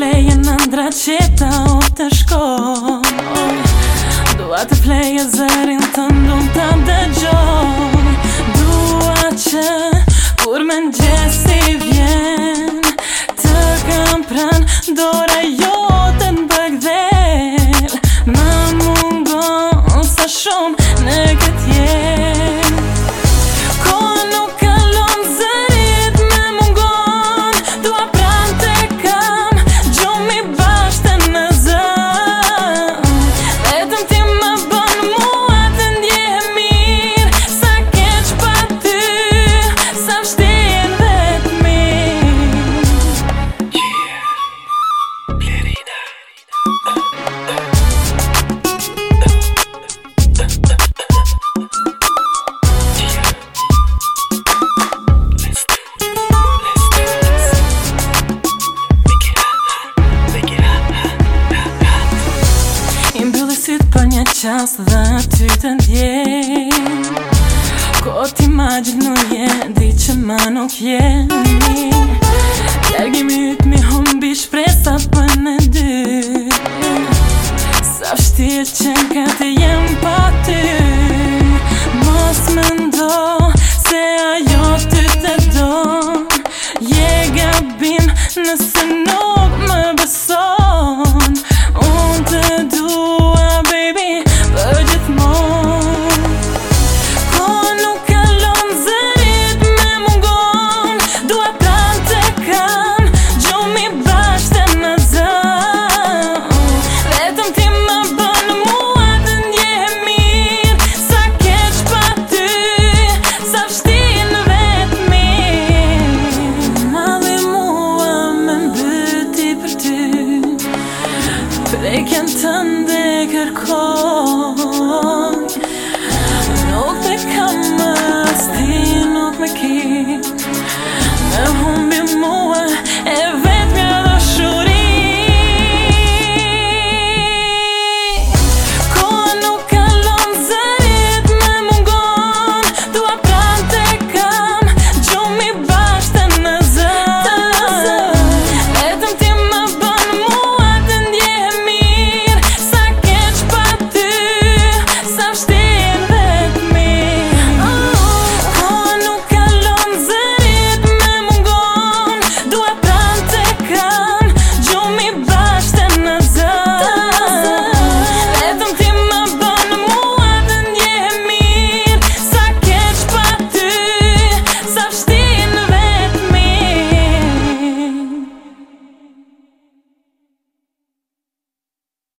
fleje në ndra qeta o të shkoj. Dua të fleje zërin të ndun të dëgjoj. Dua që kur me ngjesi vjen të kam pran dora jote në bëgdhel. Më mungon sa shumë në këtë jetë. Koha nuk kalon, zërit me mungon. Dua pran të kam gjumi bashkë në zë. Vetëm ti më bën mua të ndjehem mirë. Sa keq pa ty, sa vështirë vetë mirë. Blerina. I mbylli sytë për një qast dhe ty të ndjen. Ko t'imagjinu je, di që ma nuk jeni. Largi myt mi humbi shpresa për në dy. Sa vështirë që nga të jem pa ty. Mos më ndo se ajo ty të don. Je gabim nëse nuk më beson. Unë të dua, baby, për gjithmonë. Koha nuk kalon, zërit me mungon. Dua pran të kam gjumi bashkë në zë. Vetëm ti më bën mua të ndjehem mirë. Sa keq pa ty, sa vështirë në vetë mirë. Halli mua me mbyti për ty. Prekjen tënde kërkoj.